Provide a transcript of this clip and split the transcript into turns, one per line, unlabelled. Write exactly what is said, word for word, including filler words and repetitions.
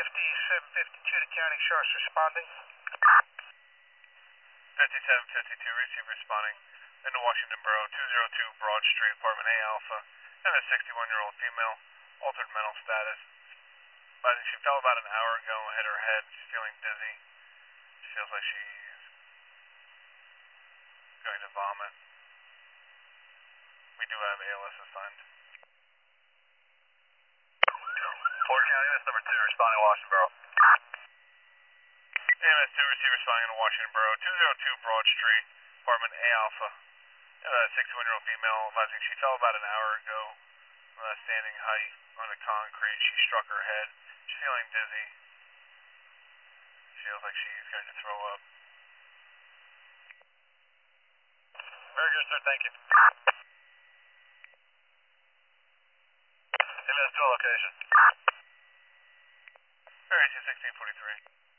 fifty-seven fifty-two to county sheriff's responding.
fifty-seven fifty-two, receive responding into Washington Borough, two oh two Broad Street, apartment A Alpha, and a sixty-one-year-old female, altered mental status. Advising she fell about an hour ago and hit her head. She's feeling dizzy. She feels like she's going to vomit. We do have A L S assigned.
Fort County, that's number two, responding to Washington Borough.
A M S two, receive responding to Washington Borough, two oh two Broad Street, apartment A Alpha, and a sixty-one-year-old female, advising she fell about an hour ago from a standing height on the concrete. She struck her head. She's feeling dizzy. She feels like she's going to throw up.
Very good, sir, thank you. A M S two location.
Very sixteen forty-three.